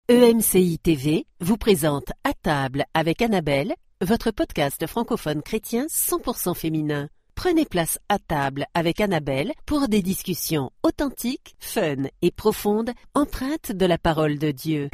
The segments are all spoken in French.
EMCI TV vous présente À table avec Annabelle, votre podcast francophone chrétien 100% féminin. Prenez place à table avec Annabelle pour des discussions authentiques, fun et profondes, empreintes de la parole de Dieu.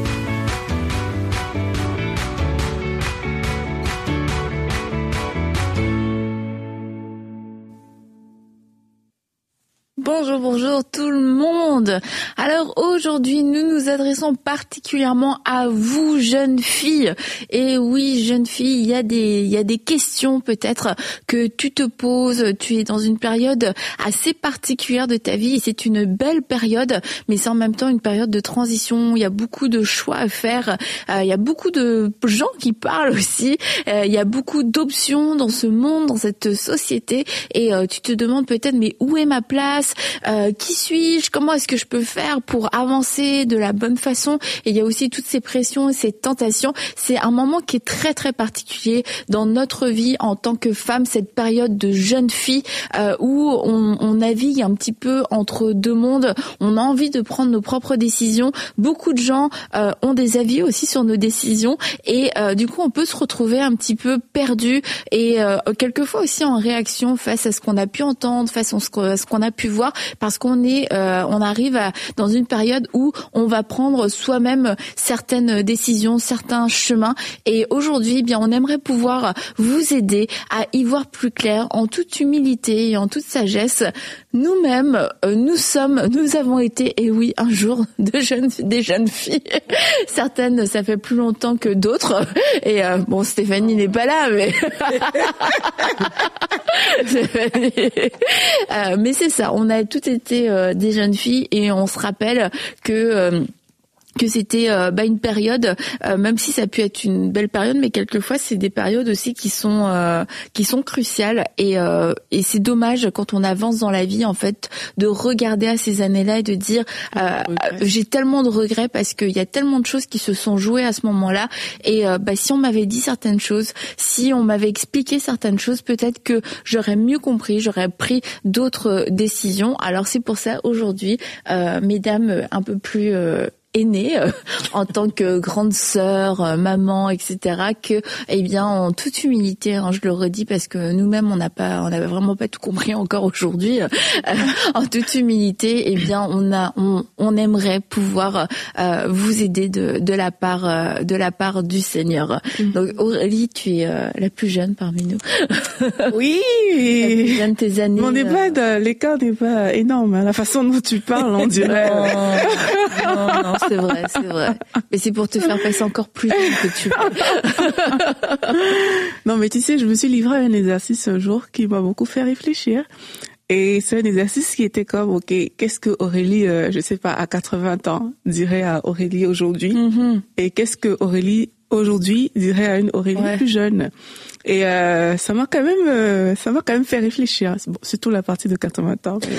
Bonjour tout le monde. Alors aujourd'hui, nous nous adressons particulièrement à vous, jeunes filles. Et oui, jeunes filles, il y a des questions peut-être que tu te poses. Tu es dans une période assez particulière de ta vie et c'est une belle période, mais c'est en même temps une période de transition. Il y a beaucoup de choix à faire. Il y a beaucoup de gens qui parlent aussi. Il y a beaucoup d'options dans ce monde, dans cette société. Et tu te demandes peut-être, mais où est ma place ? Qui suis-je? Comment est-ce que je peux faire pour avancer de la bonne façon? Et il y a aussi toutes ces pressions et ces tentations. C'est un moment qui est très très particulier dans notre vie en tant que femme, cette période de jeune fille où on navigue un petit peu entre deux mondes. On a envie de prendre nos propres décisions. Beaucoup de gens ont des avis aussi sur nos décisions et du coup on peut se retrouver un petit peu perdu et quelquefois aussi en réaction face à ce qu'on a pu entendre, face à ce qu'on a pu voir, parce qu'on arrive dans une période où on va prendre soi-même certaines décisions, certains chemins. Et aujourd'hui, bien, on aimerait pouvoir vous aider à y voir plus clair, en toute humilité et en toute sagesse. Nous-mêmes, nous avons été, et oui, un jour, des jeunes filles. Certaines, ça fait plus longtemps que d'autres. Et bon, Stéphanie n'est pas là, mais mais c'est ça. On a toutes été des jeunes filles et on se rappelle que c'était une période, même si ça a pu être une belle période, mais quelquefois c'est des périodes aussi qui sont cruciales et c'est dommage quand on avance dans la vie en fait de regarder à ces années-là et de dire j'ai tellement de regrets parce qu'il y a tellement de choses qui se sont jouées à ce moment-là et si on m'avait dit certaines choses, si on m'avait expliqué certaines choses, peut-être que j'aurais mieux compris, j'aurais pris d'autres décisions. Alors c'est pour ça aujourd'hui, mesdames un peu plus aînée en tant que grande sœur, maman, etc. que, eh bien, en toute humilité, je le redis parce que nous-mêmes on n'avait vraiment pas tout compris encore aujourd'hui. En toute humilité, eh bien, on aimerait pouvoir vous aider de la part du Seigneur. Donc Aurélie, tu es la plus jeune parmi nous. Oui. La plus jeune de tes années. Mon l'écart n'est pas énorme. La façon dont tu parles, on dirait. Non, c'est vrai. Mais c'est pour te faire passer encore plus vite que tu veux. Non, mais tu sais, je me suis livrée à un exercice un jour qui m'a beaucoup fait réfléchir. Et c'est un exercice qui était comme, ok, qu'est-ce que Aurélie, je sais pas, à 80 ans, dirait à Aurélie aujourd'hui? Mm-hmm. Et qu'est-ce que Aurélie aujourd'hui dirait à une Aurélie plus jeune? Et ça m'a quand même fait réfléchir. Bon, surtout la partie de 80 ans. Mais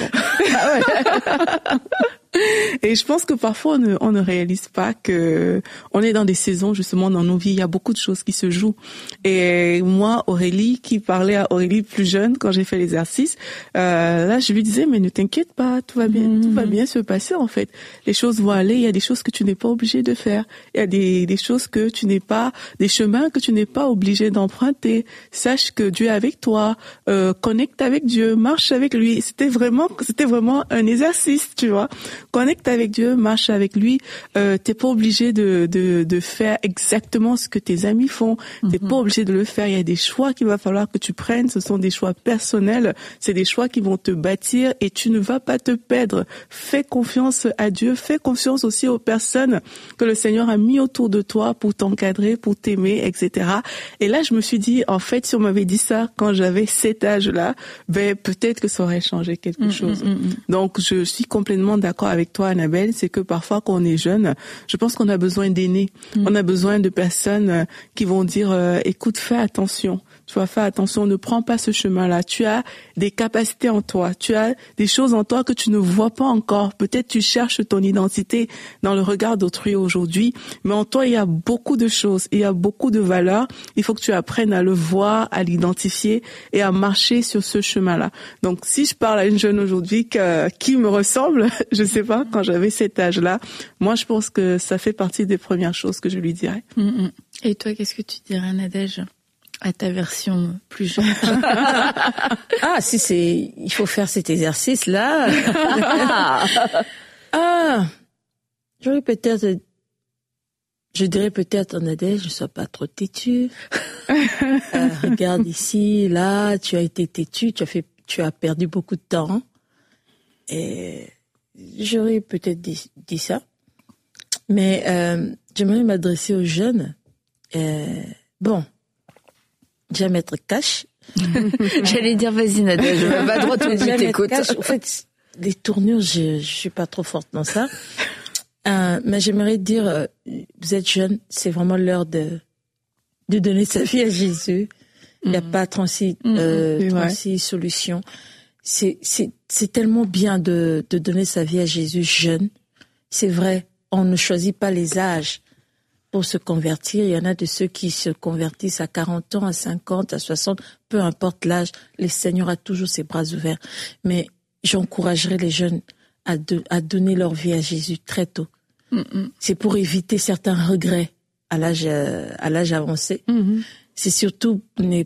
bon. Et je pense que parfois on ne réalise pas que on est dans des saisons justement dans nos vies, il y a beaucoup de choses qui se jouent. Et moi, Aurélie, qui parlait à Aurélie plus jeune quand j'ai fait l'exercice, là je lui disais mais ne t'inquiète pas, tout va bien se passer en fait. Les choses vont aller, il y a des choses que tu n'es pas obligé de faire, il y a des choses que tu n'es pas, des chemins que tu n'es pas obligé d'emprunter. Sache que Dieu est avec toi, connecte avec Dieu, marche avec lui. C'était vraiment un exercice, tu vois. Connecte avec Dieu, marche avec lui. T'es pas obligé de faire exactement ce que tes amis font. T'es pas obligé de le faire. Il y a des choix qu'il va falloir que tu prennes. Ce sont des choix personnels. C'est des choix qui vont te bâtir et tu ne vas pas te perdre. Fais confiance à Dieu. Fais confiance aussi aux personnes que le Seigneur a mis autour de toi pour t'encadrer, pour t'aimer, etc. Et là, je me suis dit, en fait, si on m'avait dit ça quand j'avais cet âge-là, peut-être que ça aurait changé quelque chose. Donc, je suis complètement d'accord avec toi, Annabelle, c'est que parfois quand on est jeune, je pense qu'on a besoin d'aînés. On a besoin de personnes qui vont dire écoute, fais attention. tu vas faire attention, ne prends pas ce chemin-là. Tu as des capacités en toi, tu as des choses en toi que tu ne vois pas encore. Peut-être tu cherches ton identité dans le regard d'autrui aujourd'hui, mais en toi, il y a beaucoup de choses, il y a beaucoup de valeurs. Il faut que tu apprennes à le voir, à l'identifier et à marcher sur ce chemin-là. Donc, si je parle à une jeune aujourd'hui qui me ressemble, je sais pas, quand j'avais cet âge-là, moi, je pense que ça fait partie des premières choses que je lui dirais. Et toi, qu'est-ce que tu dirais, Nadège, à ta version plus jeune? Il faut faire cet exercice-là. Je dirais peut-être, Nadège, ne sois pas trop têtu. Regarde ici, là, tu as été têtu, tu as perdu beaucoup de temps. Et j'aurais peut-être dit ça. Mais j'aimerais m'adresser aux jeunes. J'aime être cash. J'allais dire, vas-y, Nadège, je vais pas droit tout de suite, écoute. En fait, les tournures, je suis pas trop forte dans ça. Mais j'aimerais dire, vous êtes jeunes, c'est vraiment l'heure de donner sa vie à Jésus. Il n'y a pas 36 solutions. C'est tellement bien de donner sa vie à Jésus jeune. C'est vrai, on ne choisit pas les âges pour se convertir. Il y en a de ceux qui se convertissent à 40 ans, à 50, à 60, peu importe l'âge. Le Seigneur a toujours ses bras ouverts. Mais j'encouragerais les jeunes à donner leur vie à Jésus très tôt. C'est pour éviter certains regrets à l'âge avancé. C'est surtout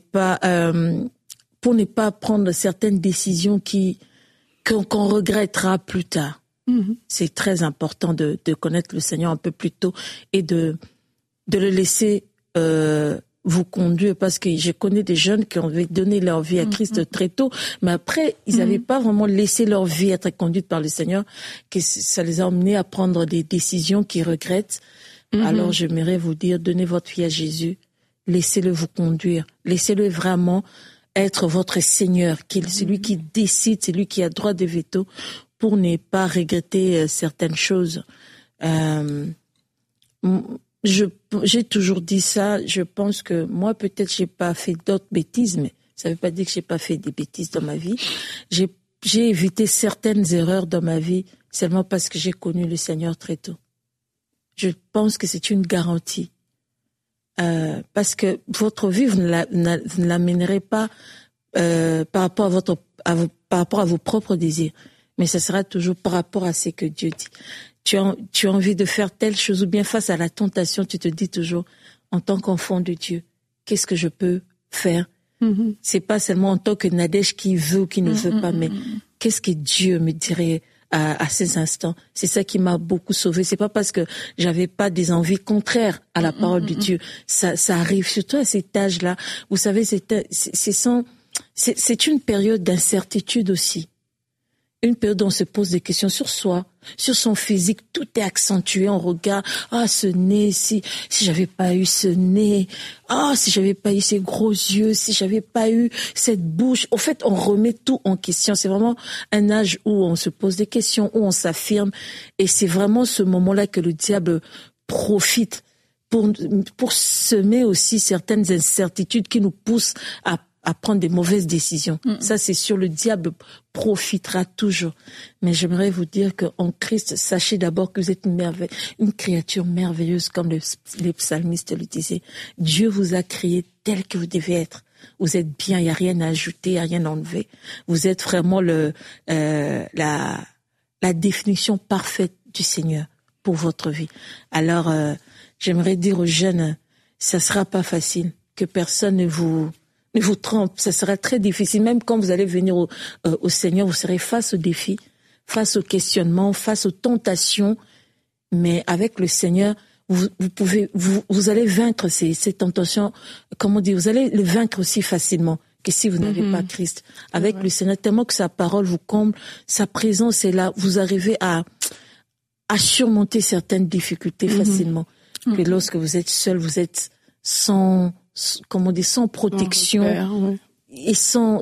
pour ne pas prendre certaines décisions qu'on regrettera plus tard. C'est très important de connaître le Seigneur un peu plus tôt et de le laisser vous conduire, parce que je connais des jeunes qui ont donné leur vie à Christ très tôt, mais après, ils n'avaient pas vraiment laissé leur vie être conduite par le Seigneur, que ça les a emmenés à prendre des décisions qu'ils regrettent. Alors, j'aimerais vous dire, donnez votre vie à Jésus, laissez-le vous conduire, laissez-le vraiment être votre Seigneur, c'est lui qui décide, c'est lui qui a droit de veto pour ne pas regretter certaines choses. J'ai toujours dit ça. Je pense que moi, peut-être, j'ai pas fait d'autres bêtises, mais ça veut pas dire que j'ai pas fait des bêtises dans ma vie. J'ai évité certaines erreurs dans ma vie seulement parce que j'ai connu le Seigneur très tôt. Je pense que c'est une garantie. Parce que votre vie, vous ne l'amènerez pas par rapport à vos propres désirs, mais ça sera toujours par rapport à ce que Dieu dit. Tu as envie de faire telle chose, ou bien face à la tentation, tu te dis toujours, en tant qu'enfant de Dieu, qu'est-ce que je peux faire? C'est pas seulement en tant que Nadège qui veut ou qui ne veut pas, mais qu'est-ce que Dieu me dirait à ces instants? C'est ça qui m'a beaucoup sauvée. C'est pas parce que j'avais pas des envies contraires à la parole de Dieu. Ça arrive surtout à cet âge-là. Vous savez, c'est une période d'incertitude aussi. Une période où on se pose des questions sur soi, sur son physique. Tout est accentué. On regarde, ce nez, si j'avais pas eu ce nez, si j'avais pas eu ces gros yeux, si j'avais pas eu cette bouche. Au fait, on remet tout en question. C'est vraiment un âge où on se pose des questions, où on s'affirme. Et c'est vraiment ce moment-là que le diable profite pour semer aussi certaines incertitudes qui nous poussent à prendre des mauvaises décisions. Ça, c'est sûr, le diable profitera toujours. Mais j'aimerais vous dire qu'en Christ, sachez d'abord que vous êtes une créature merveilleuse, comme les psalmistes le disaient. Dieu vous a créé tel que vous devez être. Vous êtes bien, il n'y a rien à ajouter, il n'y a rien à enlever. Vous êtes vraiment la définition parfaite du Seigneur pour votre vie. Alors, j'aimerais dire aux jeunes, ça sera pas facile, que personne ne vous trompe, ça sera très difficile. Même quand vous allez venir au Seigneur, vous serez face aux défis, face aux questionnements, face aux tentations. Mais avec le Seigneur, vous allez vaincre ces tentations. Comment dire, vous allez le vaincre aussi facilement que si vous n'avez pas Christ. Avec le Seigneur, tellement que sa parole vous comble, sa présence est là, vous arrivez à surmonter certaines difficultés facilement. Que lorsque vous êtes seul, vous êtes sans protection, et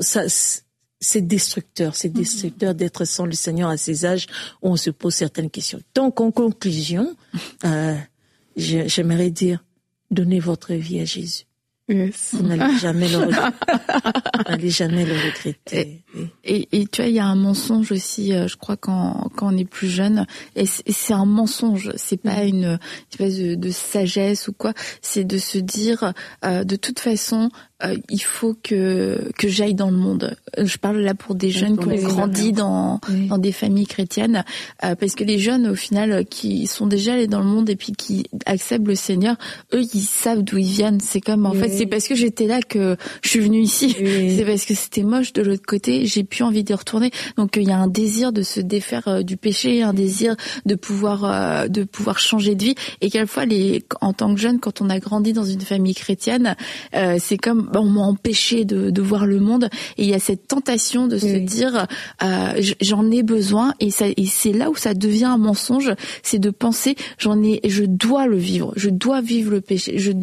c'est destructeur d'être sans le Seigneur à ces âges où on se pose certaines questions. Donc, en conclusion, j'aimerais dire, donnez votre vie à Jésus. Yes. Vous n'allez jamais le regretter. Vous n'allez jamais le regretter. Et tu vois, il y a un mensonge aussi, je crois, quand on est plus jeune. Et c'est un mensonge. C'est pas une espèce de sagesse ou quoi. C'est de se dire, de toute façon, il faut que j'aille dans le monde. Je parle là pour des jeunes qui ont grandi dans des familles chrétiennes, parce que les jeunes, au final, qui sont déjà allés dans le monde et puis qui acceptent le Seigneur, eux, ils savent d'où ils viennent. C'est comme, en fait, c'est parce que j'étais là que je suis venue ici. C'est parce que c'était moche de l'autre côté, j'ai plus envie d'y retourner. Donc, il y a un désir de se défaire du péché, un désir de pouvoir changer de vie. Et quelquefois, en tant que jeune, quand on a grandi dans une famille chrétienne, c'est comme, on m'a empêché de voir le monde, et il y a cette tentation de se dire j'en ai besoin, et c'est là où ça devient un mensonge, c'est de penser je dois le vivre, je dois vivre le péché, je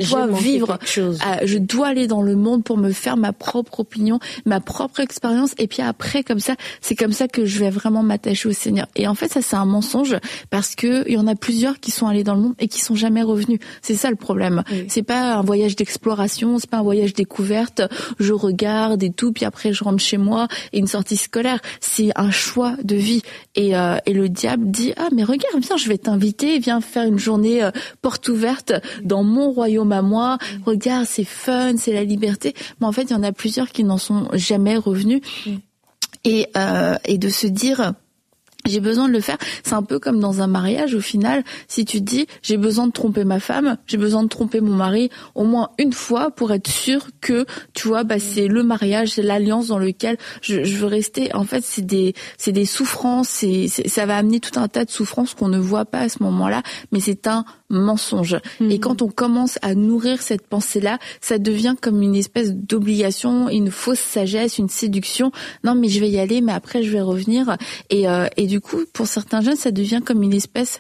dois aller dans le monde pour me faire ma propre opinion, ma propre expérience, et puis après comme ça, c'est comme ça que je vais vraiment m'attacher au Seigneur. Et en fait ça c'est un mensonge, parce que il y en a plusieurs qui sont allés dans le monde et qui sont jamais revenus. C'est ça le problème. C'est pas un voyage d'exploration, c'est pas un voyage découverte, je regarde et tout, puis après je rentre chez moi, et une sortie scolaire. C'est un choix de vie. Et le diable dit, mais regarde, viens, je vais t'inviter, viens faire une journée porte ouverte dans mon royaume à moi. Regarde, c'est fun, c'est la liberté. Mais en fait, il y en a plusieurs qui n'en sont jamais revenus. Et de se dire, j'ai besoin de le faire. C'est un peu comme dans un mariage, au final, si tu te dis, j'ai besoin de tromper ma femme, j'ai besoin de tromper mon mari au moins une fois pour être sûr que, tu vois, c'est le mariage, c'est l'alliance dans lequel je veux rester. En fait, c'est des souffrances, ça va amener tout un tas de souffrances qu'on ne voit pas à ce moment-là, mais c'est un mensonge. Et quand on commence à nourrir cette pensée-là, ça devient comme une espèce d'obligation, une fausse sagesse, une séduction. Non, mais je vais y aller, mais après je vais revenir. Et du coup, pour certains jeunes, ça devient comme une espèce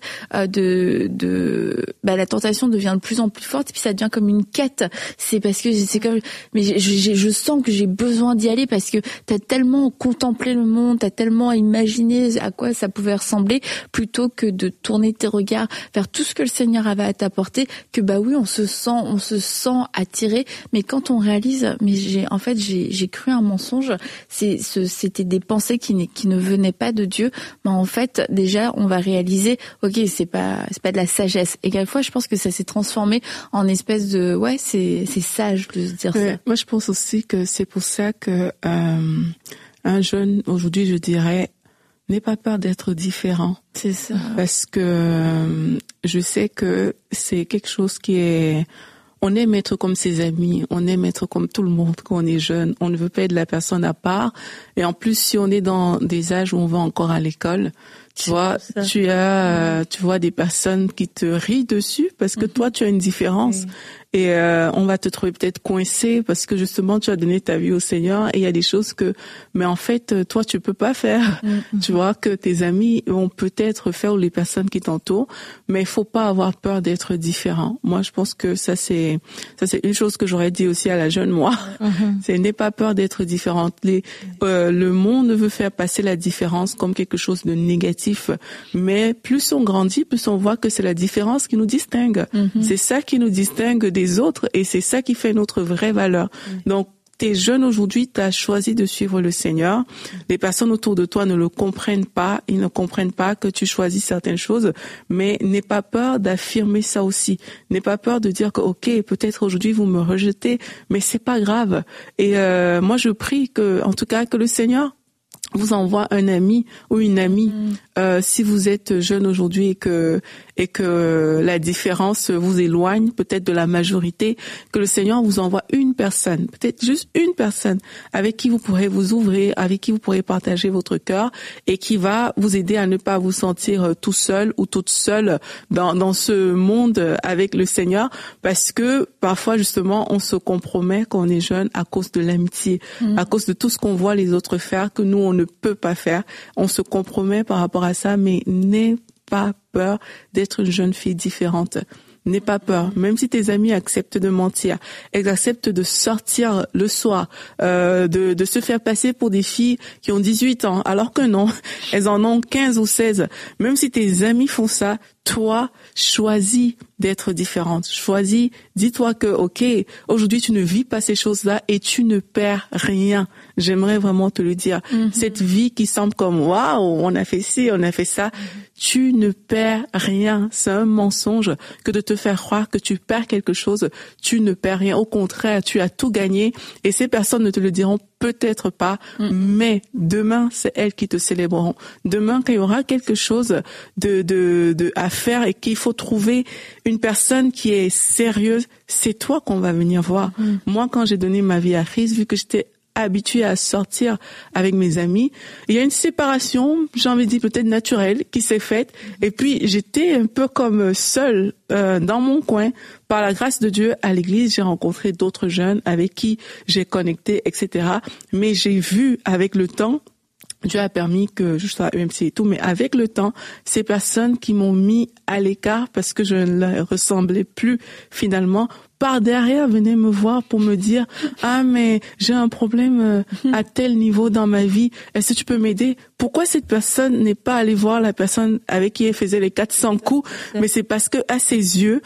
la tentation devient de plus en plus forte, et puis ça devient comme une quête. C'est parce que c'est comme, mais je sens que j'ai besoin d'y aller, parce que t'as tellement contemplé le monde, t'as tellement imaginé à quoi ça pouvait ressembler, plutôt que de tourner tes regards vers tout ce que le Seigneur avait à t'apporter, que oui, on se sent attiré. Mais quand on réalise, mais j'ai cru un mensonge, c'était des pensées qui ne venaient pas de Dieu. Mais en fait, déjà, on va réaliser, ok, c'est pas de la sagesse. Et quelquefois, je pense que ça s'est transformé en espèce de, c'est sage de se dire ça. Moi, je pense aussi que c'est pour ça que un jeune aujourd'hui, je dirais, n'aie pas peur d'être différent. C'est ça. Parce que je sais que c'est quelque chose qui est... On aime être comme ses amis, on aime être comme tout le monde quand on est jeune. On ne veut pas être la personne à part. Et en plus, si on est dans des âges où on va encore à l'école, tu vois des personnes qui te rient dessus parce que toi, tu as une différence. Et on va te trouver peut-être coincé parce que justement, tu as donné ta vie au Seigneur, et il y a des choses mais en fait, toi, tu peux pas faire. Tu vois, que tes amis vont peut-être faire, ou les personnes qui t'entourent, mais il faut pas avoir peur d'être différent. Moi, je pense que ça c'est une chose que j'aurais dit aussi à la jeune moi. C'est n'aie pas peur d'être différente. Le monde veut faire passer la différence comme quelque chose de négatif, mais plus on grandit, plus on voit que c'est la différence qui nous distingue. C'est ça qui nous distingue des autres, et c'est ça qui fait notre vraie valeur. Donc, t'es jeune aujourd'hui, t'as choisi de suivre le Seigneur. Les personnes autour de toi ne le comprennent pas. Ils ne comprennent pas que tu choisis certaines choses, mais n'aie pas peur d'affirmer ça aussi. N'aie pas peur de dire que, ok, peut-être aujourd'hui vous me rejetez, mais c'est pas grave. Et moi, je prie en tout cas, que le Seigneur vous envoie un ami ou une amie. Si vous êtes jeune aujourd'hui et que la différence vous éloigne peut-être de la majorité, que le Seigneur vous envoie une personne, peut-être juste une personne avec qui vous pourrez vous ouvrir, avec qui vous pourrez partager votre cœur, et qui va vous aider à ne pas vous sentir tout seul ou toute seule dans ce monde avec le Seigneur, parce que parfois justement on se compromet quand on est jeune à cause de l'amitié, à cause de tout ce qu'on voit les autres faire que nous on ne peut pas faire. On se compromet par rapport à ça, mais n'aie pas peur d'être une jeune fille différente. N'aie pas peur, même si tes amis acceptent de mentir, elles acceptent de sortir le soir, de se faire passer pour des filles qui ont 18 ans, alors que non, elles en ont 15 ou 16. Même si tes amis font ça, toi, choisis d'être différente. Choisis, dis-toi que, ok, aujourd'hui tu ne vis pas ces choses-là et tu ne perds rien. J'aimerais vraiment te le dire. Cette vie qui semble comme, waouh, on a fait ci, on a fait ça. Tu ne perds rien. C'est un mensonge que de te faire croire que tu perds quelque chose. Tu ne perds rien. Au contraire, tu as tout gagné. Et ces personnes ne te le diront peut-être pas, mais demain, c'est elles qui te célébreront. Demain, quand il y aura quelque chose à faire et qu'il faut trouver une personne qui est sérieuse, c'est toi qu'on va venir voir. Moi, quand j'ai donné ma vie à Christ, vu que j'étais habituée à sortir avec mes amis, il y a une séparation, j'ai envie de dire peut-être naturelle, qui s'est faite. Et puis, j'étais un peu comme seule dans mon coin. Par la grâce de Dieu, à l'église, j'ai rencontré d'autres jeunes avec qui j'ai connecté, etc. Mais j'ai vu avec le temps, Dieu a permis que je sois à EMC et tout, mais avec le temps, ces personnes qui m'ont mis à l'écart parce que je ne leur ressemblais plus finalement, par derrière venaient me voir pour me dire « Ah, mais j'ai un problème à tel niveau dans ma vie, est-ce que tu peux m'aider ?» Pourquoi cette personne n'est pas allée voir la personne avec qui elle faisait les 400 coups? Mais c'est parce que à ses yeux,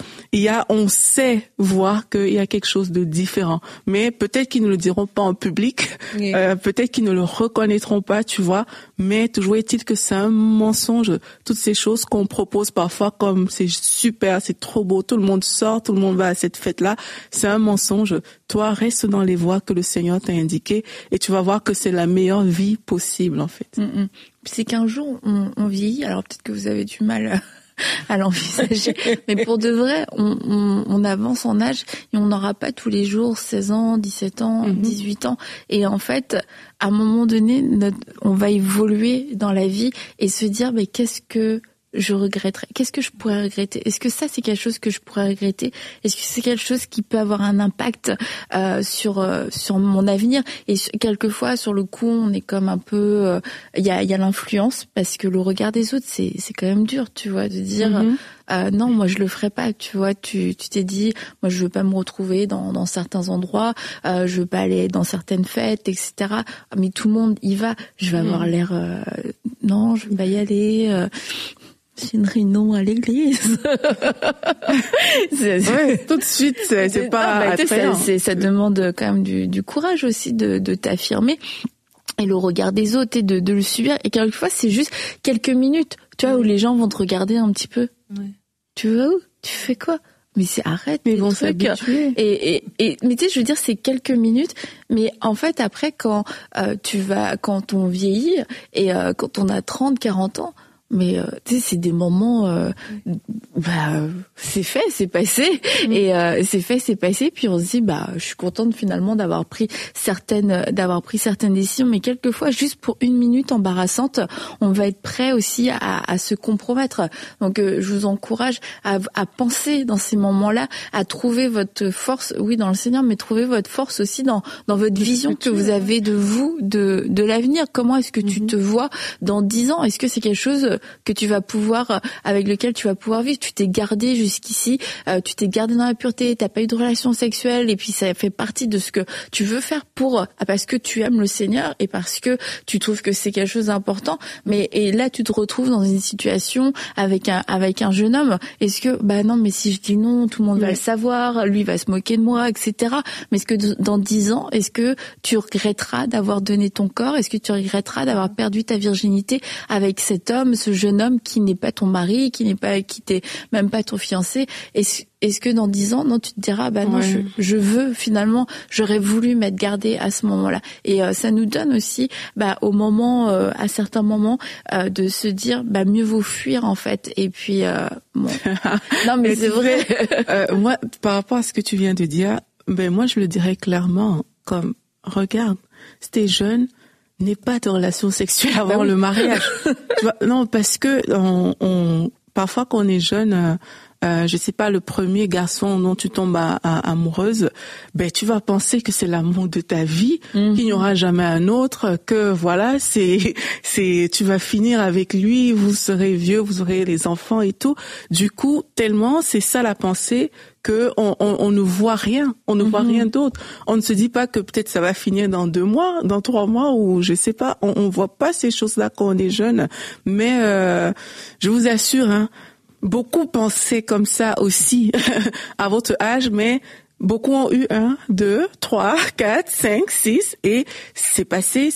on sait voir qu'il y a quelque chose de différent. Mais peut-être qu'ils ne le diront pas en public, peut-être qu'ils ne le reconnaîtront pas, tu vois. Mais toujours est-il que c'est un mensonge. Toutes ces choses qu'on propose parfois comme c'est super, c'est trop beau, tout le monde sort, tout le monde va à cette fête-là, c'est un mensonge. Toi, reste dans les voies que le Seigneur t'a indiquées et tu vas voir que c'est la meilleure vie possible, en fait. C'est qu'un jour, on vieillit, alors peut-être que vous avez du mal à l'envisager, mais pour de vrai, on avance en âge et on n'aura pas tous les jours 16 ans, 17 ans, 18 ans. Et en fait, à un moment donné, on va évoluer dans la vie et se dire, mais qu'est-ce que je regretterais? Qu'est-ce que je pourrais regretter? Est-ce que ça, c'est quelque chose que je pourrais regretter? Est-ce que c'est quelque chose qui peut avoir un impact sur mon avenir? Et quelquefois, sur le coup, on est comme un peu... Il y a l'influence, parce que le regard des autres, c'est quand même dur, tu vois, de dire... non, moi je le ferai pas, tu vois, tu t'es dit, moi je veux pas me retrouver dans certains endroits, je veux pas aller dans certaines fêtes, etc. Mais tout le monde y va, je vais avoir l'air, non, je vais pas y aller, c'est une réunion à l'église. Ouais, tout de suite, c'est pas attrayant. Ça demande quand même du courage aussi de t'affirmer. Et le regard des autres et de le subir. Et quelquefois, c'est juste quelques minutes, tu vois, où les gens vont te regarder un petit peu. Ouais. Tu vas où? Tu fais quoi? Mais arrête. Mais ils vont s'habituer. Mais tu sais, je veux dire, c'est quelques minutes. Mais en fait, après, quand on vieillit et quand on a 30, 40 ans, mais tu sais, c'est des moments c'est fait, c'est passé et c'est fait, c'est passé, puis on se dit je suis contente finalement d'avoir pris certaines décisions, mais quelquefois juste pour une minute embarrassante, on va être prêt aussi à se compromettre. Donc je vous encourage à penser dans ces moments-là, à trouver votre force, oui, dans le Seigneur, mais trouver votre force aussi dans votre vision que vous avez de vous, de l'avenir. Comment est-ce que tu te vois dans 10 ans? Est-ce que c'est quelque chose que tu vas pouvoir, avec lequel tu vas pouvoir vivre? Tu t'es gardé jusqu'ici, tu t'es gardé dans la pureté, t'as pas eu de relations sexuelles, et puis ça fait partie de ce que tu veux faire parce que tu aimes le Seigneur et parce que tu trouves que c'est quelque chose d'important. Et là, tu te retrouves dans une situation avec un jeune homme. Est-ce que, non, mais si je dis non, tout le monde va le savoir, lui va se moquer de moi, etc. Mais est-ce que dans 10 ans, est-ce que tu regretteras d'avoir donné ton corps? Est-ce que tu regretteras d'avoir perdu ta virginité avec cet homme, ce jeune homme qui n'est pas ton mari, qui t'est même pas ton fiancé? Est-ce que dans 10 ans, non, tu te diras, non, je veux finalement, j'aurais voulu m'être gardée à ce moment-là. Et ça nous donne aussi, au moment, à certains moments, de se dire, mieux vaut fuir en fait. Et puis, bon. Non, mais c'est vrai. Moi, par rapport à ce que tu viens de dire, moi je le dirais clairement, comme, regarde, si t'es jeune, n'aie pas de relation sexuelle avant le mariage. Tu vois, non, parce que parfois quand on est jeune, je sais pas, le premier garçon dont tu tombes amoureuse, tu vas penser que c'est l'amour de ta vie, qu'il n'y aura jamais un autre, que voilà, tu vas finir avec lui, vous serez vieux, vous aurez les enfants et tout. Du coup, tellement c'est ça la pensée que on ne voit rien, on ne voit rien d'autre. On ne se dit pas que peut-être ça va finir dans 2 mois, dans 3 mois, ou je sais pas. On voit pas ces choses-là quand on est jeune. Mais je vous assure, beaucoup pensaient comme ça aussi à votre âge, mais beaucoup ont eu 1, 2, 3, 4, 5, 6 et c'est passé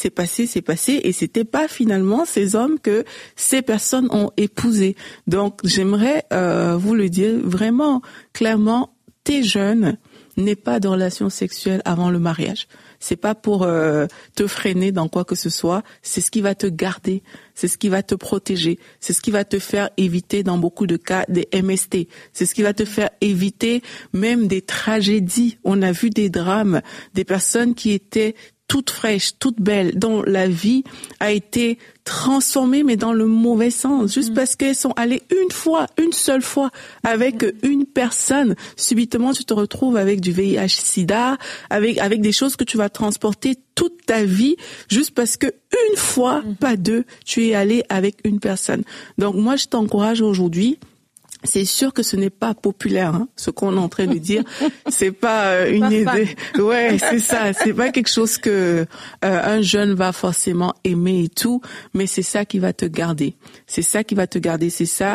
et c'était pas finalement ces hommes que ces personnes ont épousés. Donc j'aimerais vous le dire vraiment clairement, t'es jeune, n'aie pas de relation sexuelle avant le mariage. C'est pas pour te freiner dans quoi que ce soit, c'est ce qui va te garder, c'est ce qui va te protéger, c'est ce qui va te faire éviter dans beaucoup de cas des MST, c'est ce qui va te faire éviter même des tragédies. On a vu des drames, des personnes qui étaient toutes fraîches, toutes belles, dont la vie a été transformée, mais dans le mauvais sens, juste parce qu'elles sont allées une seule fois avec une personne. Subitement, tu te retrouves avec du VIH/SIDA, avec des choses que tu vas transporter toute ta vie, juste parce que une fois, pas deux, tu es allé avec une personne. Donc moi, je t'encourage aujourd'hui. C'est sûr que ce n'est pas populaire, hein, ce qu'on est en train de dire. C'est pas une idée. Ouais, c'est ça. C'est pas quelque chose que un jeune va forcément aimer et tout, mais c'est ça qui va te garder. C'est ça qui va te garder. C'est ça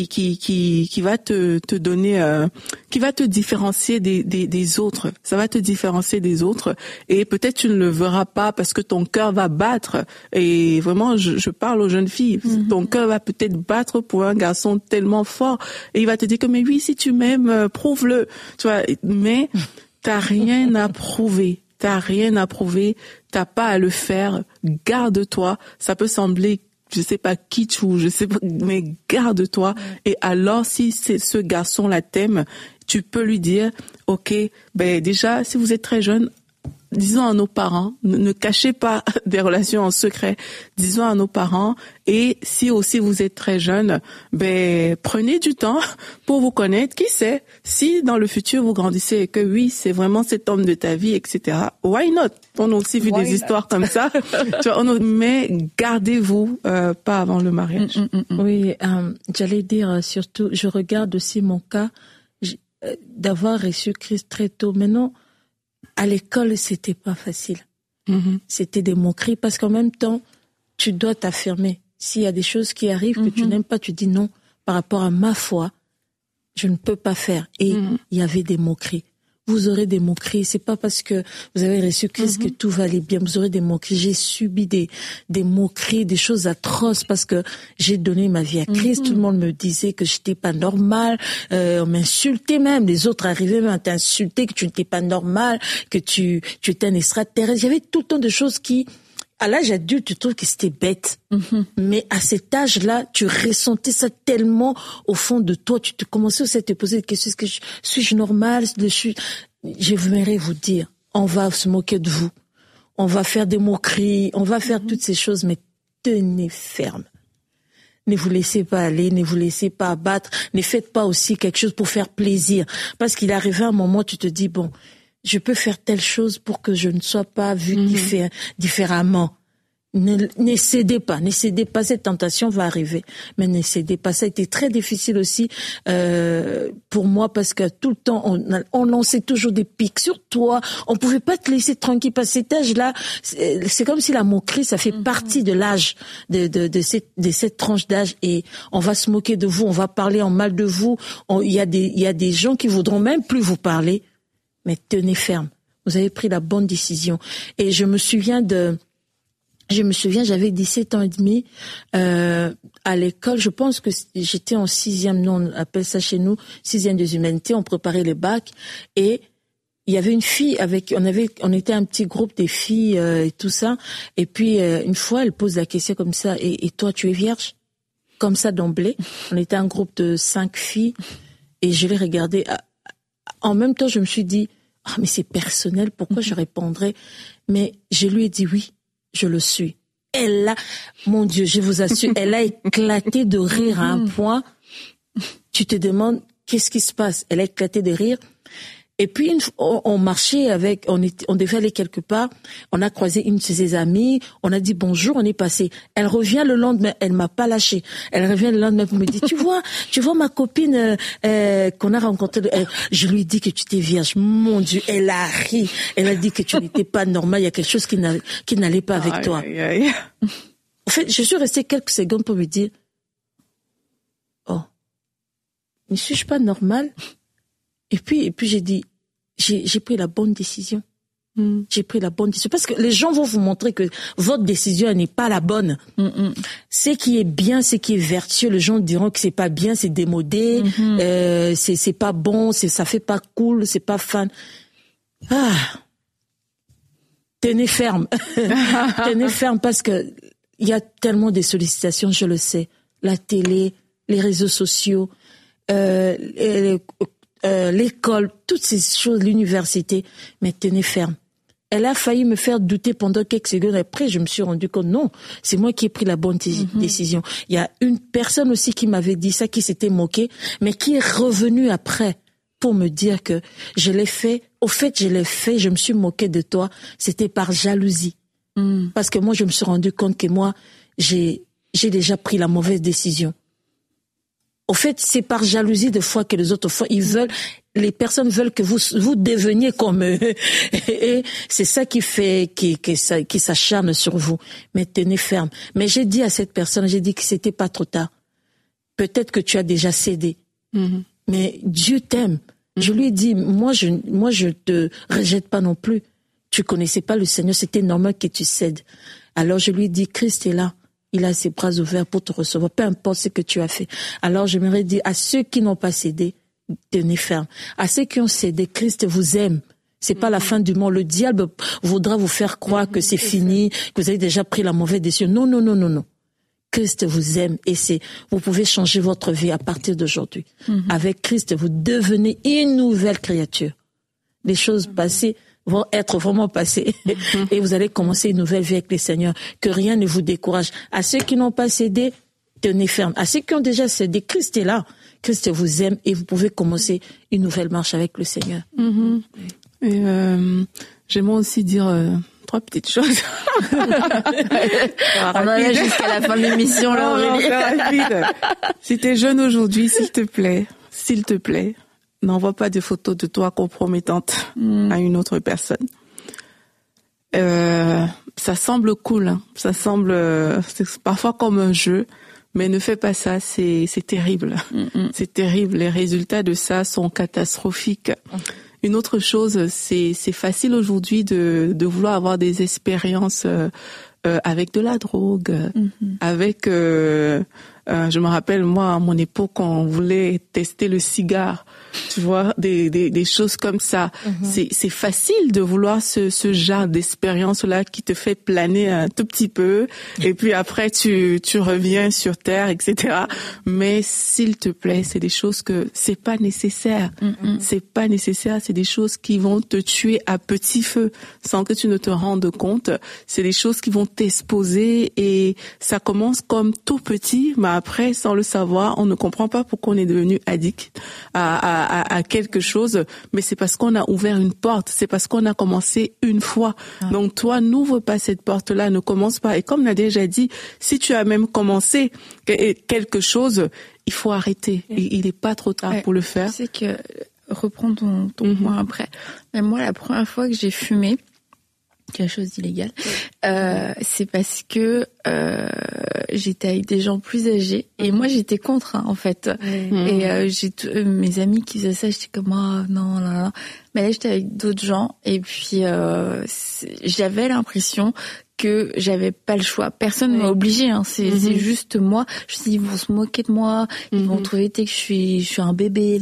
qui va te donner, qui va te différencier des autres. Ça va te différencier des autres. Et peut-être tu ne le verras pas parce que ton cœur va battre. Et vraiment, je parle aux jeunes filles. Ton cœur va peut-être battre pour un garçon tellement fort. Et il va te dire que, mais oui, si tu m'aimes, prouve-le. Tu vois, mais t'as rien à prouver. T'as rien à prouver. T'as pas à le faire. Garde-toi. Ça peut sembler, je sais pas, kitsch ou je sais pas, mais garde-toi. Et alors, si c'est ce garçon-là t'aime, tu peux lui dire, OK, ben, déjà, si vous êtes très jeune, disons à nos parents, ne cachez pas des relations en secret, disons à nos parents, et si aussi vous êtes très jeune, ben prenez du temps pour vous connaître. Qui sait, si dans le futur vous grandissez et que oui, c'est vraiment cet homme de ta vie, etc. Why not? On a aussi vu des histoires comme ça. Tu vois, mais gardez-vous pas avant le mariage. Oui, j'allais dire surtout, je regarde aussi mon cas d'avoir reçu Christ très tôt. Maintenant, à l'école, c'était pas facile. C'était des moqueries parce qu'en même temps, tu dois t'affirmer. S'il y a des choses qui arrivent que tu n'aimes pas, tu dis non. Par rapport à ma foi, je ne peux pas faire. Et il y avait des moqueries. Vous aurez des moqueries. C'est pas parce que vous avez reçu Christ que tout va aller bien. Vous aurez des moqueries. J'ai subi des moqueries, des choses atroces parce que j'ai donné ma vie à Christ. Tout le monde me disait que j'étais pas normale. On m'insultait même. Les autres arrivaient même à t'insulter que tu n'étais pas normale, que tu étais un extraterrestre. Il y avait tout le temps de choses qui, à l'âge adulte, tu trouves que c'était bête. Mais à cet âge-là, tu ressentais ça tellement au fond de toi. Tu te commençais aussi à te poser des questions. Suis-je normale? J'aimerais vous dire, on va se moquer de vous. On va faire des moqueries. On va faire toutes ces choses, mais tenez ferme. Ne vous laissez pas aller, ne vous laissez pas abattre. Ne faites pas aussi quelque chose pour faire plaisir. Parce qu'il arrive un moment, tu te dis, bon, je peux faire telle chose pour que je ne sois pas vue différemment. Ne cédez pas, cette tentation va arriver, mais ne cédez pas. Ça a été très difficile aussi pour moi parce que tout le temps on lançait toujours des pics sur toi. On pouvait pas te laisser tranquille parce que cet âge-là, c'est comme si la moquerie, ça fait partie de l'âge de cette tranche d'âge et on va se moquer de vous, on va parler en mal de vous. Il y a des gens qui voudront même plus vous parler. Mais tenez ferme. Vous avez pris la bonne décision. Et je me souviens, j'avais 17 ans et demi, à l'école, je pense que j'étais en 6e, nous on appelle ça chez nous, 6e des humanités, on préparait les bacs, et il y avait une fille on était un petit groupe des filles, et tout ça, et puis, une fois, elle pose la question comme ça, et toi, tu es vierge? Comme ça, d'emblée. On était un groupe de 5 filles, et je l'ai regardée. En même temps, je me suis dit, mais c'est personnel, pourquoi je répondrais? Mais je lui ai dit oui, je le suis. Elle a, mon Dieu, je vous assure, elle a éclaté de rire à un point. Tu te demandes, qu'est-ce qui se passe? Elle a éclaté de rire. Et puis, on marchait on devait aller quelque part. On a croisé une de ses amies. On a dit bonjour, on est passé. Elle revient le lendemain. Elle m'a pas lâché. Elle revient le lendemain pour me dire, tu vois ma copine, qu'on a rencontrée. Je lui ai dit que tu étais vierge. Mon Dieu, elle a ri. Elle a dit que tu n'étais pas normale. Il y a quelque chose qui n'allait pas avec toi. En fait, je suis restée quelques secondes pour me dire, oh, ne suis-je pas normale? Et puis j'ai dit, j'ai pris la bonne décision. J'ai pris la bonne décision parce que les gens vont vous montrer que votre décision n'est pas la bonne. Ce qui est bien, ce qui est vertueux, les gens diront que c'est pas bien, c'est démodé, c'est pas bon, ça fait pas cool, c'est pas fun. Tenez ferme. Tenez ferme parce que il y a tellement de sollicitations, je le sais. La télé, les réseaux sociaux, l'école, toutes ces choses, l'université. Mais tenez ferme. Elle a failli me faire douter pendant quelques secondes. Après, je me suis rendu compte, non, c'est moi qui ai pris la bonne décision. Il y a une personne aussi qui m'avait dit ça, qui s'était moquée, mais qui est revenue après pour me dire que je l'ai fait. Au fait, je l'ai fait, je me suis moquée de toi. C'était par jalousie. Parce que moi, je me suis rendu compte que moi, j'ai déjà pris la mauvaise décision. Au fait, c'est par jalousie de fois que les autres fois, les personnes veulent que vous deveniez comme eux. Et c'est ça qui fait, qui s'acharne sur vous. Mais tenez ferme. Mais j'ai dit à cette personne, j'ai dit que c'était pas trop tard. Peut-être que tu as déjà cédé. Mais Dieu t'aime. Je lui ai dit, moi, je te rejette pas non plus. Tu connaissais pas le Seigneur, c'était normal que tu cèdes. Alors je lui ai dit, Christ est là. Il a ses bras ouverts pour te recevoir, peu importe ce que tu as fait. Alors j'aimerais dire à ceux qui n'ont pas cédé, tenez ferme. À ceux qui ont cédé, Christ vous aime. C'est pas la fin du monde. Le diable voudra vous faire croire que c'est fini, que vous avez déjà pris la mauvaise décision. Non, non, non, non, non. Christ vous aime et vous pouvez changer votre vie à partir d'aujourd'hui. Avec Christ, vous devenez une nouvelle créature. Les choses passées vont être vraiment passées et vous allez commencer une nouvelle vie avec le Seigneur. Que rien ne vous décourage. À ceux qui n'ont pas cédé, tenez ferme. À ceux qui ont déjà cédé, Christ est là. Christ vous aime et vous pouvez commencer une nouvelle marche avec le Seigneur. Et j'aimerais aussi dire 3 petites choses. On en a jusqu'à la fin de l'émission, là, Aurélie. Si t'es jeune aujourd'hui, s'il te plaît, n'envoie pas de photos de toi compromettantes à une autre personne. Ça semble cool, hein. Ça semble c'est parfois comme un jeu, mais ne fais pas ça, c'est terrible. C'est terrible. Les résultats de ça sont catastrophiques. Une autre chose, c'est facile aujourd'hui de vouloir avoir des expériences avec de la drogue, avec je me rappelle moi à mon époque on voulait tester le cigare, tu vois, des choses comme ça. C'est facile de vouloir ce genre d'expérience là qui te fait planer un tout petit peu et puis après tu reviens sur terre, etc. Mais s'il te plaît, c'est des choses que c'est pas nécessaire. C'est pas nécessaire, c'est des choses qui vont te tuer à petit feu sans que tu ne te rendes compte. C'est des choses qui vont t'exposer et ça commence comme tout petit, mais après, sans le savoir, on ne comprend pas pourquoi on est devenu addict à quelque chose, mais c'est parce qu'on a ouvert une porte, c'est parce qu'on a commencé une fois. Donc toi, n'ouvre pas cette porte-là, ne commence pas. Et comme Nadia a déjà dit, si tu as même commencé quelque chose, il faut arrêter. Il n'est pas trop tard pour le faire. C'est que, reprends ton point après. Mais moi, la première fois que j'ai fumé, quelque chose d'illégal, c'est parce que j'étais avec des gens plus âgés et moi j'étais contre en fait. Et j'ai mes amis qui faisaient ça, j'étais comme non. Mais là j'étais avec d'autres gens et puis j'avais l'impression que j'avais pas le choix. Personne m'a obligée, hein. C'est juste moi. Je me suis dit, ils vont se moquer de moi, ils vont trouver que je suis un bébé,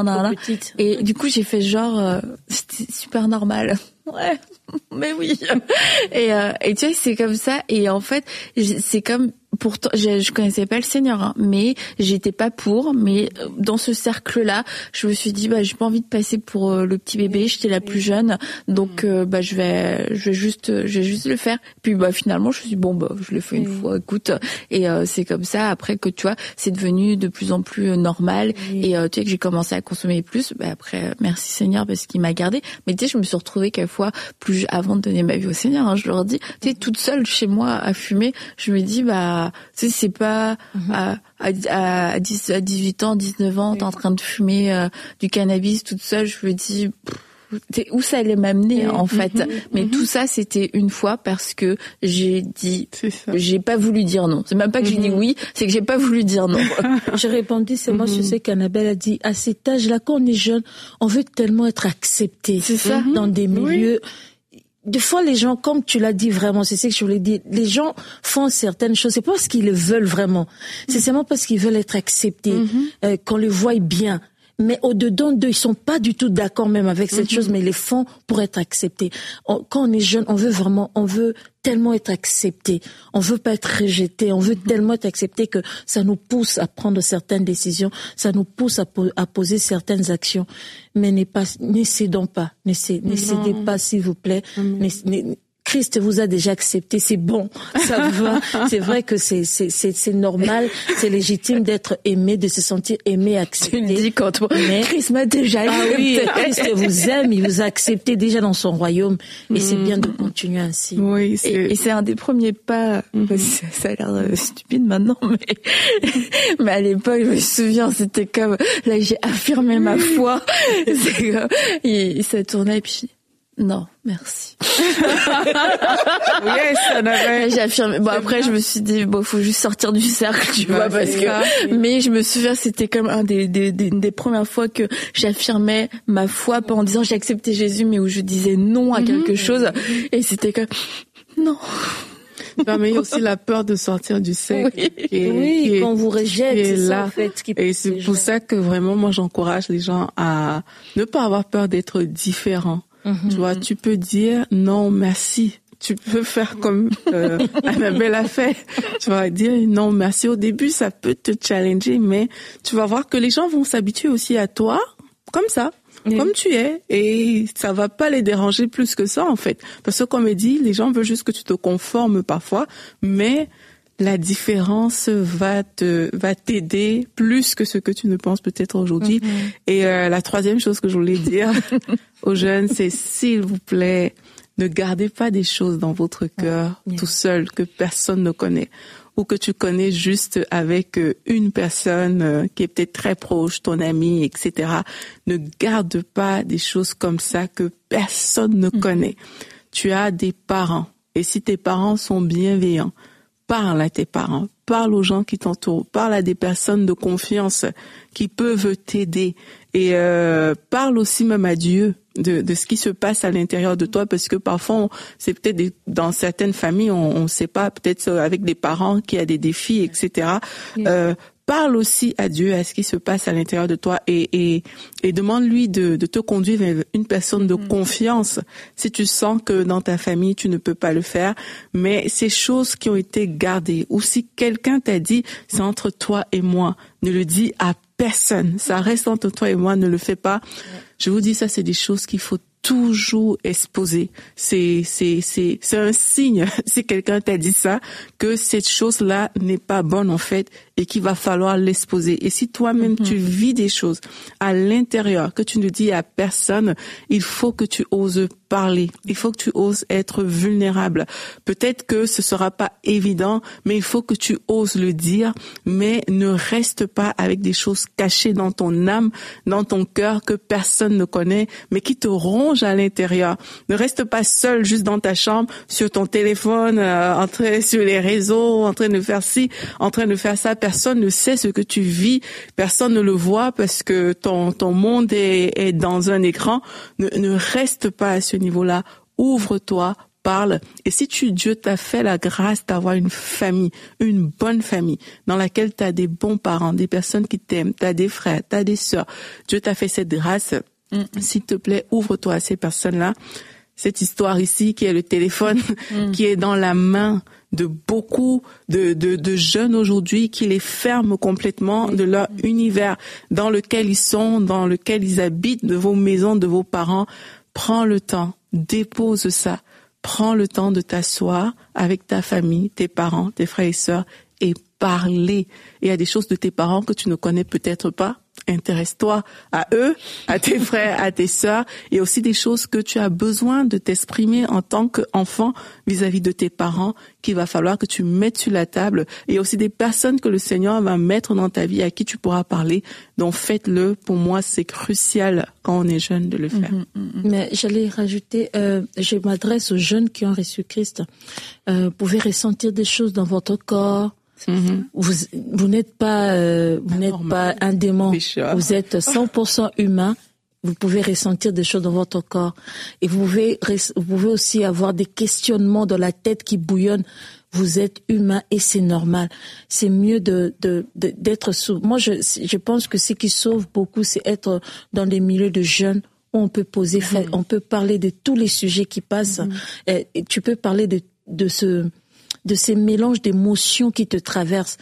Et du coup, j'ai fait genre, c'était super normal. Ouais, mais oui. Et tu vois, c'est comme ça. Et en fait, c'est comme, pourtant, je connaissais pas le Seigneur, hein, mais j'étais pas pour. Mais dans ce cercle-là, je me suis dit, j'ai pas envie de passer pour le petit bébé. J'étais la plus jeune, donc je vais juste le faire. Puis finalement, je me suis dit, je l'ai fait une fois, écoute. Et c'est comme ça. Après que tu vois, c'est devenu de plus en plus normal. Et tu vois que j'ai commencé à consommer plus. Après, merci Seigneur parce qu'il m'a gardée. Mais tu sais, je me suis retrouvée quelquefois plus avant de donner ma vie au Seigneur. Hein, je leur dis, tu sais, toute seule chez moi à fumer. Je me dis, tu sais, c'est pas à 18 ans, 19 ans, t'es en train de fumer du cannabis toute seule. Je me dis, où ça allait m'amener en fait. Mais tout ça, c'était une fois parce que j'ai pas voulu dire non. C'est même pas que j'ai dit oui, c'est que j'ai pas voulu dire non. J'ai répondu seulement sur ce qu'Annabelle a dit. À cet âge-là, quand on est jeune, on veut tellement être accepté. C'est ça. Dans des milieux. Des fois, les gens, comme tu l'as dit vraiment, c'est ce que je voulais dire, les gens font certaines choses, c'est pas parce qu'ils le veulent vraiment, c'est seulement parce qu'ils veulent être acceptés, qu'on les voie bien. Mais au-dedans d'eux, ils sont pas du tout d'accord même avec cette chose, mais ils les font pour être acceptés. Quand on est jeune, on veut tellement être accepté. On veut pas être rejeté. On veut tellement être accepté que ça nous pousse à prendre certaines décisions. Ça nous pousse à poser certaines actions. Mais ne cédons pas. Ne cédez pas, s'il vous plaît. Christ vous a déjà accepté, c'est bon, ça va. C'est vrai que c'est normal, c'est légitime d'être aimé, de se sentir aimé, accepté. Tu le dis quand toi, mais Christ m'a déjà accepté. Ah oui, Christ vous aime, il vous a accepté déjà dans son royaume, et c'est bien de continuer ainsi. Oui, et c'est un des premiers pas. Ça a l'air stupide maintenant, mais à l'époque, je me souviens, c'était comme là, j'ai affirmé ma foi. C'est comme, il se tournait et puis. Non, merci. Yes, Annabelle. J'ai affirmé. Bon, après, je me suis dit, faut juste sortir du cercle, tu vois, parce que, mais je me souviens, c'était comme un des premières fois que j'affirmais ma foi, pas en disant j'ai accepté Jésus, mais où je disais non à quelque chose. Et c'était comme, non. Non, mais il y a aussi la peur de sortir du cercle. Oui, qu'on vous rejette, c'est ça, là. en fait. Et c'est pour ça que vraiment, moi, j'encourage les gens à ne pas avoir peur d'être différents. Tu vois, tu peux dire non, merci. Tu peux faire comme Annabelle a fait. Tu vas dire non, merci. Au début, ça peut te challenger, mais tu vas voir que les gens vont s'habituer aussi à toi, comme ça. Comme tu es, et ça va pas les déranger plus que ça, en fait. Parce que, comme elle dit, les gens veulent juste que tu te conformes parfois, mais la différence va t'aider plus que ce que tu ne penses peut-être aujourd'hui. Et la troisième chose que je voulais dire aux jeunes, c'est s'il vous plaît, ne gardez pas des choses dans votre cœur tout seul que personne ne connaît, ou que tu connais juste avec une personne qui est peut-être très proche, ton ami, etc. Ne garde pas des choses comme ça que personne ne connaît. Tu as des parents, et si tes parents sont bienveillants, parle à tes parents, parle aux gens qui t'entourent, parle à des personnes de confiance qui peuvent t'aider, et parle aussi même à Dieu de ce qui se passe à l'intérieur de toi, parce que parfois c'est peut-être dans certaines familles on sait pas, peut-être avec des parents qui a des défis, etc. Parle aussi à Dieu, à ce qui se passe à l'intérieur de toi, et demande-lui de te conduire vers une personne de confiance si tu sens que dans ta famille tu ne peux pas le faire. Mais ces choses qui ont été gardées, ou si quelqu'un t'a dit c'est entre toi et moi, ne le dis à personne, ça reste entre toi et moi, ne le fais pas. Je vous dis, ça c'est des choses qu'il faut toujours exposer. C'est un signe, si quelqu'un t'a dit ça, que cette chose-là n'est pas bonne en fait, et qu'il va falloir l'exposer. Et si toi-même tu vis des choses à l'intérieur que tu ne dis à personne, il faut que tu oses parler. Il faut que tu oses être vulnérable. Peut-être que ce sera pas évident, mais il faut que tu oses le dire, mais ne reste pas avec des choses cachées dans ton âme, dans ton cœur, que personne ne connaît, mais qui te rongent à l'intérieur. Ne reste pas seul juste dans ta chambre, sur ton téléphone, sur les réseaux, en train de faire ci, en train de faire ça. Personne ne sait ce que tu vis, personne ne le voit parce que ton monde est dans un écran. Ne reste pas à ce niveau-là. Ouvre-toi, parle. Et si Dieu t'a fait la grâce d'avoir une famille, une bonne famille, dans laquelle tu as des bons parents, des personnes qui t'aiment, tu as des frères, tu as des sœurs, Dieu t'a fait cette grâce, s'il te plaît, ouvre-toi à ces personnes-là. Cette histoire ici, qui est le téléphone, qui est dans la main de beaucoup de jeunes aujourd'hui, qui les ferment complètement de leur univers dans lequel ils sont, dans lequel ils habitent, de vos maisons, de vos parents. Prends le temps, dépose ça. Prends le temps de t'asseoir avec ta famille, tes parents, tes frères et sœurs, et parler. Il y a des choses de tes parents que tu ne connais peut-être pas. intéresse-toi à eux, à tes frères, à tes sœurs, et aussi des choses que tu as besoin de t'exprimer en tant qu'enfant vis-à-vis de tes parents, qu'il va falloir que tu mettes sur la table, et aussi des personnes que le Seigneur va mettre dans ta vie à qui tu pourras parler. Donc faites-le. Pour moi, c'est crucial quand on est jeune de le faire. Mais j'allais rajouter, je m'adresse aux jeunes qui ont reçu Christ. Vous pouvez ressentir des choses dans votre corps. Vous n'êtes pas un démon. Pécheur. Vous êtes 100% humain. Vous pouvez ressentir des choses dans votre corps. Et vous pouvez aussi avoir des questionnements dans la tête qui bouillonnent. Vous êtes humain et c'est normal. C'est mieux d'être sous. Moi, je pense que ce qui sauve beaucoup, c'est être dans des milieux de jeunes où on peut on peut parler de tous les sujets qui passent. Et tu peux parler de ces mélanges d'émotions qui te traversent.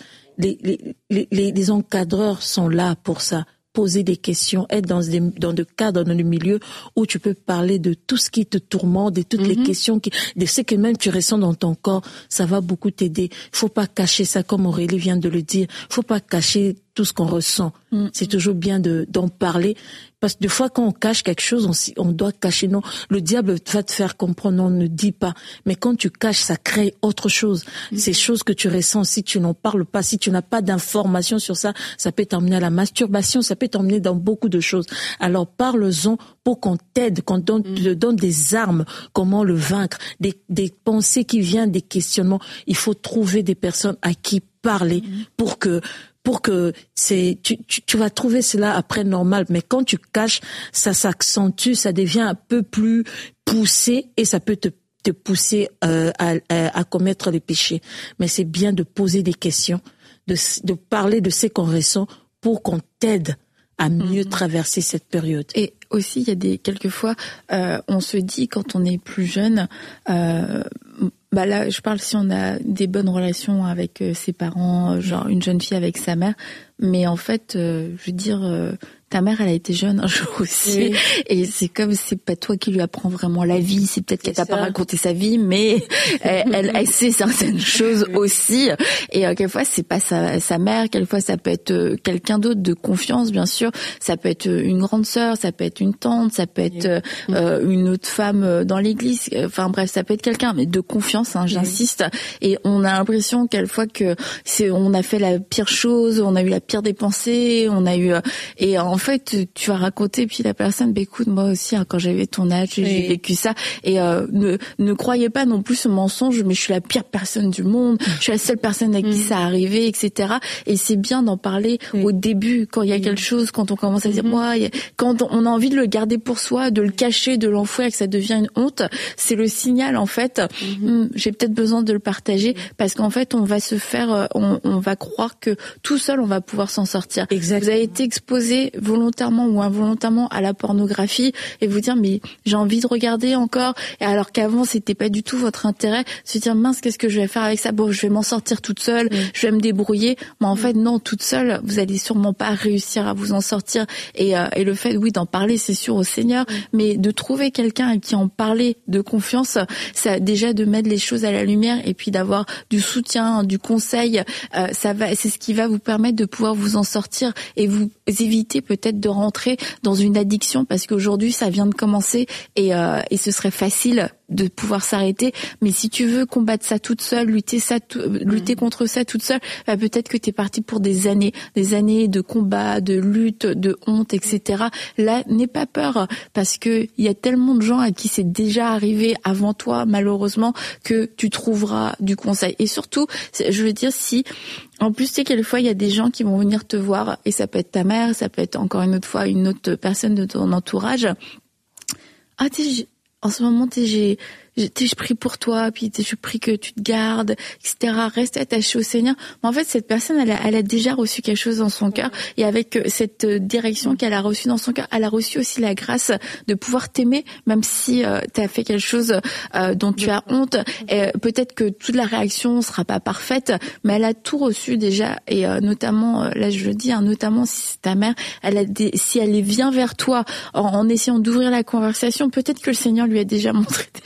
Les encadreurs sont là pour ça. Poser des questions, être dans des cadres, dans le milieu où tu peux parler de tout ce qui te tourmente, de toutes les questions, de ce que même tu ressens dans ton corps, ça va beaucoup t'aider. Faut pas cacher ça, comme Aurélie vient de le dire. Faut pas cacher tout ce qu'on ressent. C'est toujours bien d'en parler. Parce que des fois, quand on cache quelque chose, on doit cacher. Non, le diable va te faire comprendre, non, ne dis pas. Mais quand tu caches, ça crée autre chose. Ces choses que tu ressens, si tu n'en parles pas, si tu n'as pas d'informations sur ça, ça peut t'emmener à la masturbation, ça peut t'emmener dans beaucoup de choses. Alors, parle-en pour qu'on t'aide, qu'on te donne des armes, comment le vaincre, des pensées qui viennent, des questionnements. Il faut trouver des personnes à qui parler pour que tu vas trouver cela après normal, mais quand tu caches, ça s'accentue, ça devient un peu plus poussé et ça peut te pousser à commettre les péchés. Mais c'est bien de poser des questions, de parler de ce qu'on ressent pour qu'on t'aide à mieux traverser cette période. Et aussi, il y a quelquefois, on se dit quand on est plus jeune, là, je parle si on a des bonnes relations avec ses parents, genre une jeune fille avec sa mère, mais en fait, je veux dire, ta mère, elle a été jeune un jour aussi, et c'est comme c'est pas toi qui lui apprends vraiment la vie, c'est peut-être qu'elle t'a pas raconté sa vie, mais elle sait certaines choses aussi, et quelquefois c'est pas sa mère, quelquefois ça peut être quelqu'un d'autre de confiance, bien sûr, ça peut être une grande sœur, ça peut être une tante, ça peut être une autre femme dans l'église, enfin bref, ça peut être quelqu'un, mais de confiance, j'insiste, et on a l'impression quelquefois que on a fait la pire chose, on a eu la pire des pensées, on a eu, et en fait, tu vas raconter, puis la personne, écoute, moi aussi, quand j'avais ton âge, j'ai vécu ça, et ne croyez pas non plus ce mensonge, mais je suis la pire personne du monde, je suis la seule personne à qui ça est arrivé, etc. Et c'est bien d'en parler au début, quand il y a quelque chose, quand on commence à dire, quand on a envie de le garder pour soi, de le cacher, de l'enfouir, que ça devient une honte, c'est le signal, en fait, j'ai peut-être besoin de le partager, parce qu'en fait, on va se faire, on va croire que tout seul, on va pouvoir s'en sortir. Exactement. Vous avez été exposé volontairement ou involontairement à la pornographie et vous dire mais j'ai envie de regarder encore, et alors qu'avant c'était pas du tout votre intérêt, se dire mince, qu'est-ce que je vais faire avec ça, bon je vais m'en sortir toute seule, je vais me débrouiller, mais en fait non, toute seule vous allez sûrement pas réussir à vous en sortir, et le fait d'en parler, c'est sûr, au Seigneur, mais de trouver quelqu'un à qui en parler de confiance, ça déjà de mettre les choses à la lumière, et puis d'avoir du soutien, du conseil, c'est ce qui va vous permettre de pouvoir vous en sortir et vous éviter peut-être de rentrer dans une addiction, parce qu'aujourd'hui ça vient de commencer, et ce serait facile de pouvoir s'arrêter, mais si tu veux combattre ça toute seule, lutter contre ça toute seule, peut-être que t'es parti pour des années de combat, de lutte, de honte, etc. Là, n'aie pas peur, parce que il y a tellement de gens à qui c'est déjà arrivé avant toi, malheureusement, que tu trouveras du conseil. Et surtout, je veux dire, si en plus, tu sais, quelquefois, il y a des gens qui vont venir te voir, et ça peut être ta mère, ça peut être encore une autre fois une autre personne de ton entourage. Ah, en ce moment, je prie pour toi, puis je prie que tu te gardes, etc. Reste attaché au Seigneur. Mais en fait, cette personne, elle a déjà reçu quelque chose dans son cœur, et avec cette direction qu'elle a reçue dans son cœur, elle a reçu aussi la grâce de pouvoir t'aimer, même si tu as fait quelque chose dont tu as honte. Et peut-être que toute la réaction sera pas parfaite, mais elle a tout reçu déjà, et notamment, là je le dis, notamment si c'est ta mère, si elle vient vers toi en essayant d'ouvrir la conversation, peut-être que le Seigneur lui a déjà montré des choses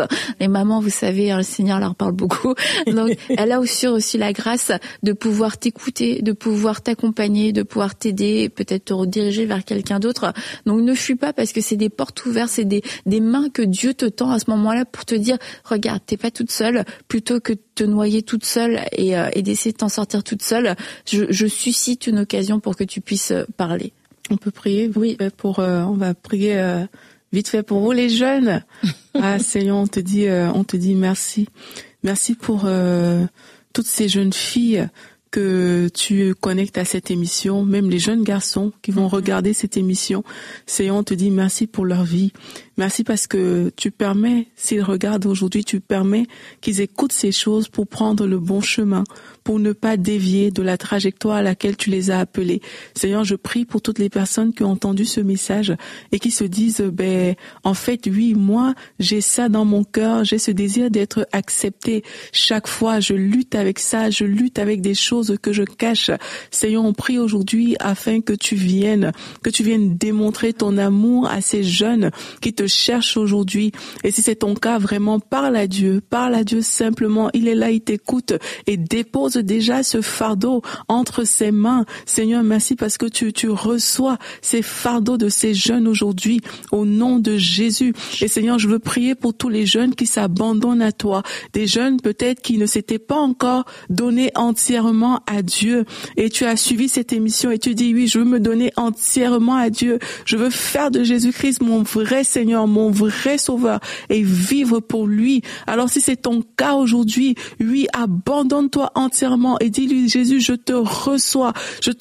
choses. Les mamans, vous savez, le Seigneur leur parle beaucoup. Donc, elle a aussi la grâce de pouvoir t'écouter, de pouvoir t'accompagner, de pouvoir t'aider, peut-être te rediriger vers quelqu'un d'autre. Donc, ne fuis pas parce que c'est des portes ouvertes, c'est des mains que Dieu te tend à ce moment-là pour te dire, regarde, t'es pas toute seule, plutôt que de te noyer toute seule et d'essayer de t'en sortir toute seule. Je suscite une occasion pour que tu puisses parler. On peut prier, oui. On va prier vite fait pour vous les jeunes. Seigneur, on te dit merci. Merci pour toutes ces jeunes filles que tu connectes à cette émission, même les jeunes garçons qui vont regarder cette émission. Seigneur, on te dit merci pour leur vie. Merci parce que tu permets, s'ils regardent aujourd'hui, tu permets qu'ils écoutent ces choses pour prendre le bon chemin, pour ne pas dévier de la trajectoire à laquelle tu les as appelés. Seigneur, je prie pour toutes les personnes qui ont entendu ce message et qui se disent, en fait, oui, moi, j'ai ça dans mon cœur, j'ai ce désir d'être accepté. Chaque fois, je lutte avec ça, je lutte avec des choses que je cache. Seigneur, on prie aujourd'hui afin que tu viennes démontrer ton amour à ces jeunes qui te cherchent aujourd'hui. Et si c'est ton cas, vraiment, parle à Dieu simplement. Il est là, il t'écoute et dépose déjà ce fardeau entre ses mains. Seigneur, merci parce que tu reçois ces fardeaux de ces jeunes aujourd'hui au nom de Jésus. Et Seigneur, je veux prier pour tous les jeunes qui s'abandonnent à toi. Des jeunes peut-être qui ne s'étaient pas encore donnés entièrement à Dieu. Et tu as suivi cette émission et tu dis, oui, je veux me donner entièrement à Dieu. Je veux faire de Jésus-Christ mon vrai Seigneur, mon vrai Sauveur et vivre pour lui. Alors si c'est ton cas aujourd'hui, oui, abandonne-toi entièrement et dis-lui, Jésus, je te reçois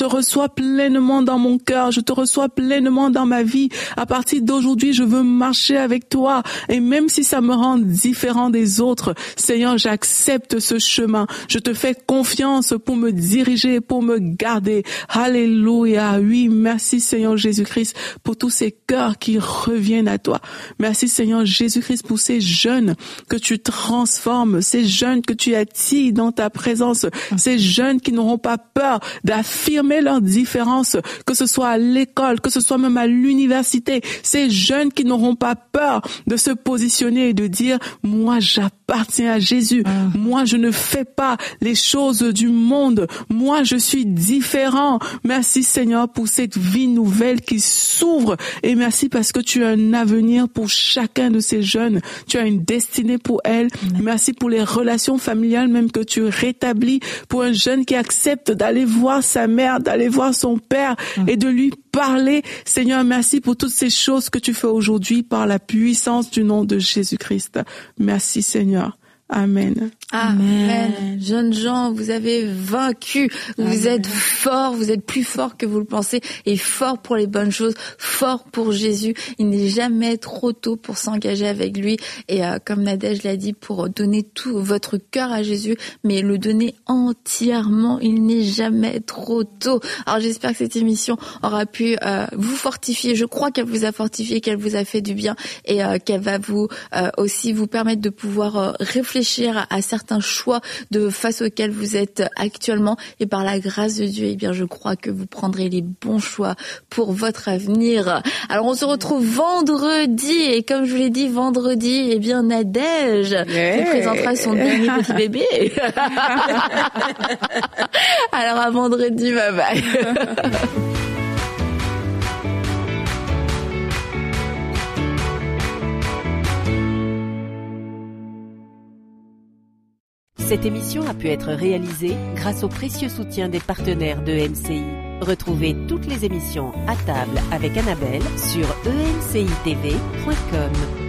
pleinement dans mon cœur, je te reçois pleinement dans ma vie. À partir d'aujourd'hui, je veux marcher avec toi et même si ça me rend différent des autres, Seigneur, j'accepte ce chemin. Je te fais confiance pour me diriger, pour me garder. Alléluia. Oui, merci Seigneur Jésus-Christ pour tous ces cœurs qui reviennent à toi. Merci Seigneur Jésus-Christ pour ces jeunes que tu transformes, ces jeunes que tu attires dans ta présence, ces jeunes qui n'auront pas peur d'affirmer leurs différences, que ce soit à l'école, que ce soit même à l'université, ces jeunes qui n'auront pas peur de se positionner et de dire, moi j'appartiens à Jésus, moi je ne fais pas les choses du monde, moi je suis différent. Merci Seigneur pour cette vie nouvelle qui s'ouvre et merci parce que tu as un avenir pour chacun de ces jeunes, tu as une destinée pour elles. Merci pour les relations familiales même que tu rétablis pour un jeune qui accepte d'aller voir sa mère, d'aller voir son père et de lui parler. Seigneur, merci pour toutes ces choses que tu fais aujourd'hui par la puissance du nom de Jésus-Christ. Merci Seigneur. Amen. Amen. Jeunes gens, vous avez vaincu. Vous êtes forts, vous êtes plus forts que vous le pensez et forts pour les bonnes choses, forts pour Jésus. Il n'est jamais trop tôt pour s'engager avec lui et comme Nadège l'a dit, pour donner tout votre cœur à Jésus, mais le donner entièrement. Il n'est jamais trop tôt. Alors j'espère que cette émission aura pu vous fortifier. Je crois qu'elle vous a fortifié, qu'elle vous a fait du bien et qu'elle va vous aussi vous permettre de pouvoir réfléchir à certains choix face auxquels vous êtes actuellement et par la grâce de Dieu, eh bien, je crois que vous prendrez les bons choix pour votre avenir. Alors, on se retrouve vendredi et comme je vous l'ai dit, vendredi, eh bien, Nadège qui présentera son dernier petit bébé. Alors, à vendredi, bye bye. Cette émission a pu être réalisée grâce au précieux soutien des partenaires de MCI. Retrouvez toutes les émissions à table avec Annabelle sur encitv.com.